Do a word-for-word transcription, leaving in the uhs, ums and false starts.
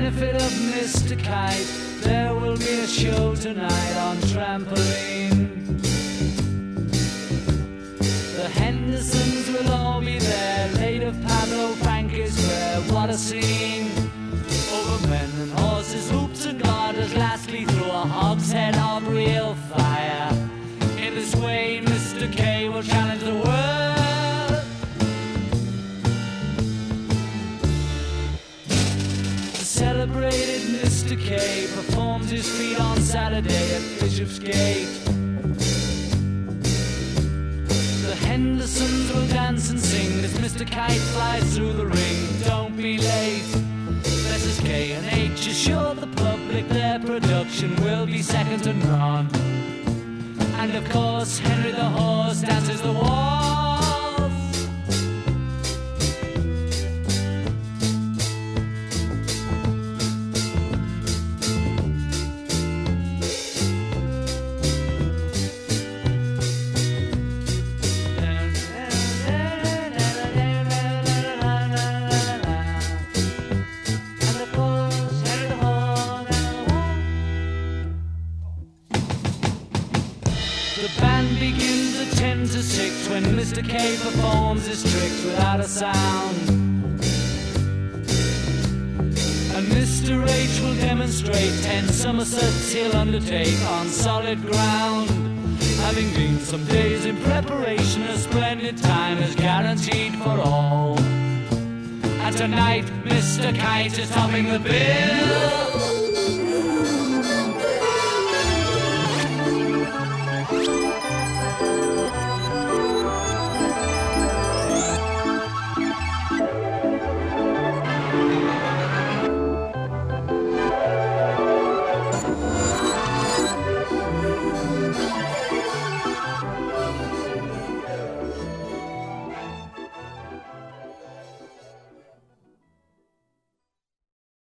benefit of Mister Kite, there will be a show tonight on trampoline. The Hendersons will all be there, late of Pablo Frank is rare, what a scene. Over men and horses, hoops and garters, lastly through a hogshead of real fire. In this way Mister K will challenge the world. The celebrated Mister K performs his feat on Saturday at Bishopsgate. The Hendersons will dance and sing as Mister Kite flies through the ring. Don't be late. Missus K and H assure the public their production will be second to none. And of course Henry the Horse dances the waltz. The band begins at ten to six when Mister K performs his tricks without a sound. And Mister H will demonstrate ten somersaults he'll undertake on solid ground. Having been some days in preparation, a splendid time is guaranteed for all. And tonight Mister Kite is topping the bill.